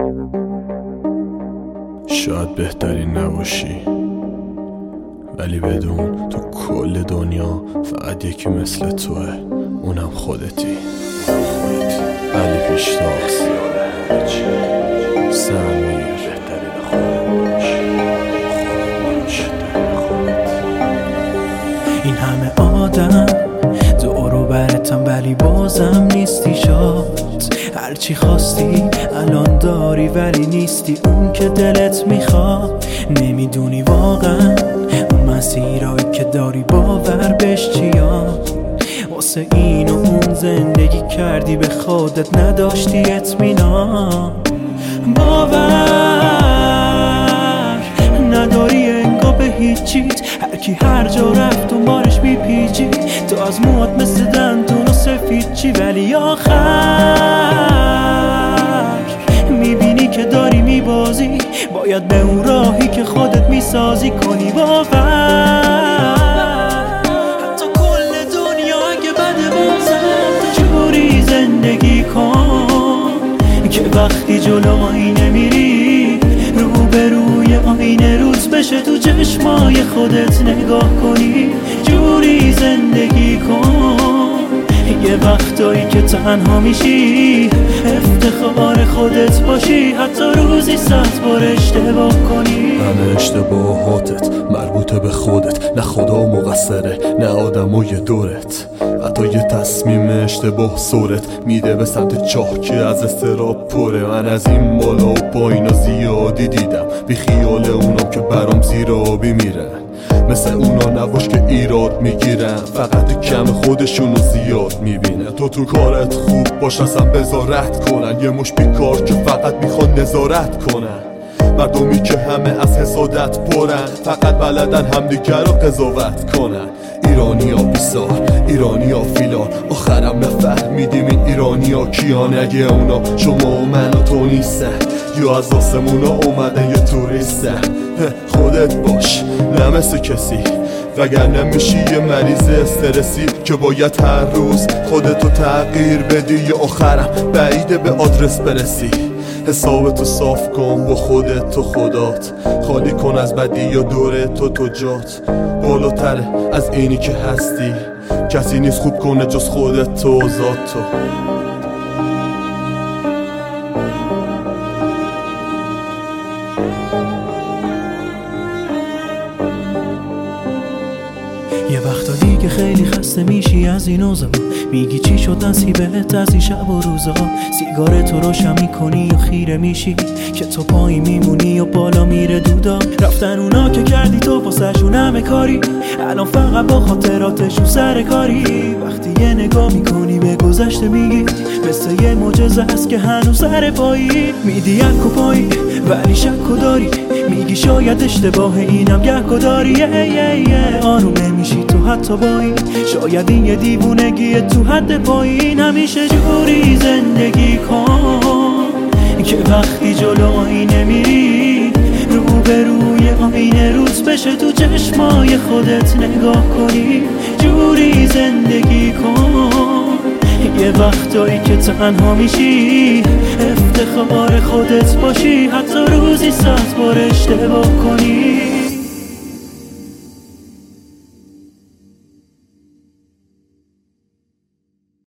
شاید بهترین نباشی، ولی بدون تو کل دنیا فقط یکی مثل توه، اونم خودتی. ولی پیشتاز سعی بهترین خودش. این همه آدم دورو برتم ولی بازم نیستی شاد. هرچی خواستی الان داری ولی نیستی اون که دلت میخواد. نمیدونی واقعا اون مسیرایی که داری باور بهش چیاد. واسه این و اون زندگی کردی به خودت نداشتی اطمینان. باور نداری انگار به هیچیت، هرکی هر جا رفت دنبالش میپیچی. تو از موات مثل دندون و سفید چی، ولی آخر میبینی که داری میبازی. باید به اون راهی که خودت میسازی کنی باور. حتی کل دنیا اگه بده بازم تو جوری زندگی کن که وقتی جلو آینه میری روبروی آینه روز بشه تو چشمای خودت نگاه کنی. جوری زندگی کن یه وقتایی که تنها میشی افتخار خودت باشی، حتی روزی 100 بار اشتباه کنی. همه اشتباهاتت مربوطه به خودت، نه خدا مقصره نه آدمای دورت. حتی یه تصمیم اشتباه سرت میده به سمت چاه که از استراب پره. من از این بالا و پایینا زیادی دیدم، بی خیال اونام که برام زیر آبی میرن. مثل اونا نباش که ایراد میگیرن، فقط کم خودشونو زیاد میبینن. تو کارت خوب باش اصلا بذارت کنن، یه مش بیکار که فقط میخوان نظارت کنن. مردمی که همه از حسادت پرن، فقط بلدن همدیگر رو قضاوت کنن. ایرانیا بیسار، ایرانیا فیلان، آخرم نفهمیدیم این ایرانیا کیان. اگه اونا شما و من و تو نیستن، یا از آسمونا اومدن یه توریستن. خودت باش نه مثل کسی، وگرنه میشی یه مریض استرسی که باید هر روز خودتو تغییر بدی. یا آخرم بعیده به آدرس برسی. حسابتو صاف کن با خودت و خدات، خالی کن از بدی یا دور تو جات. بالاتره از اینی که هستی، کسی نیست خوب کنه جز خودت تو و ذات تو. یه وقتا دیگه خیلی خسته میشی از این اوضاع، میگی چی شد نصیبت از این شب و روزا. سیگارتو روشن میکنی و خیره میشی که تو پایین میمونی و بالا میره دودا. رفتن اونا که کردی تو واسهشون همه کاری، الان فقط با خاطراتشون سر کاری. وقتی یه نگاه میکنی به گذشته میگی مثل یه معجزه هست که هنوز سر پایی. میدی یک و پایی ولی شک و داری، میگی شاید اشتباه اینم گه و داری. آروم نمیشی تو حتی با این، شاید این یه دیوونگیه تو حد پایین. همیشه جوری زندگی کن که وقتی جلو آینه میری روبروی آینه روز بشه تو چشمای خودت نگاه کنی. جوری زندگی کن یه وقتایی که تنها میشی افتخار خودت باشی، حتی روزی 100 بار اشتباه کنی.